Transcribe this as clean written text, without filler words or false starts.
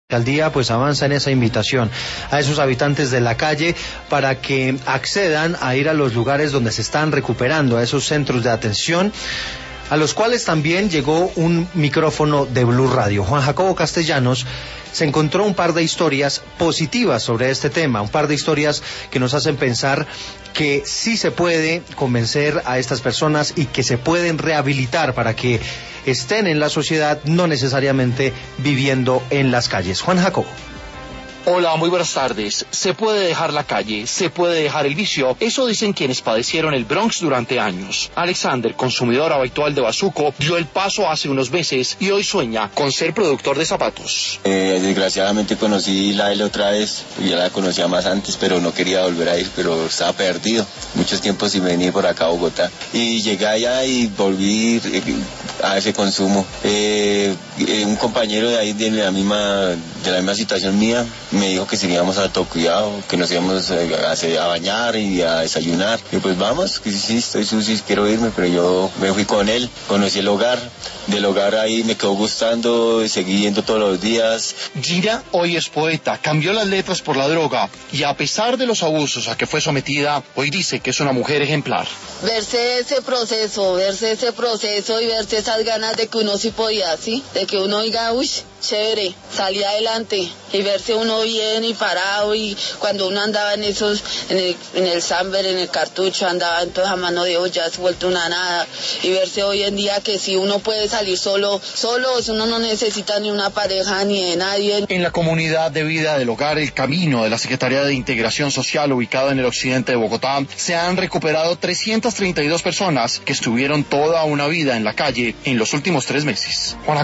La alcaldía pues avanza en esa invitación a esos habitantes de la calle para que accedan a ir a los lugares donde se están recuperando, a esos centros de atención, a los cuales también llegó un micrófono de Blue Radio. Juan Jacobo Castellanos se encontró un par de historias positivas sobre este tema, un par de historias que nos hacen pensar que sí se puede convencer a estas personas y que se pueden rehabilitar para que estén en la sociedad, no necesariamente viviendo en las calles. Juan Jacobo. Hola, muy buenas tardes. Se puede dejar la calle, se puede dejar el vicio. Eso dicen quienes padecieron el Bronx durante años. Alexander, consumidor habitual de bazuco, dio el paso hace unos meses y hoy sueña con ser productor de zapatos. Desgraciadamente conocí la L otra vez. Ya la conocía más antes, pero no quería volver a ir, pero estaba perdido. Muchos tiempos sin venir por acá a Bogotá. Y llegué allá y volví a ese consumo. Un compañero de ahí de la misma situación mía me dijo que seguíamos a autocuidado, que nos íbamos a bañar y a desayunar. Y pues vamos, que sí, estoy sucio y quiero irme, pero yo me fui con él, conocí el hogar. Del hogar ahí me quedó gustando, seguí yendo todos los días. Gira hoy es poeta, cambió las letras por la droga y a pesar de los abusos a que fue sometida, hoy dice que es una mujer ejemplar. Verse ese proceso y verse esas ganas de que uno sí podía, ¿sí? De que uno diga, uy, chévere, salí adelante y verse uno bien y parado, y cuando uno andaba en esos, en el Samber, en el cartucho, andaba entonces a mano de olla, se ha vuelto una nada, y verse hoy en día que si uno puede salir solo, uno no necesita ni una pareja ni de nadie. En la comunidad de vida del hogar El Camino de la Secretaría de Integración Social, ubicada en el occidente de Bogotá, se han recuperado 332 personas que estuvieron toda una vida en la calle en los últimos 3 meses. Juan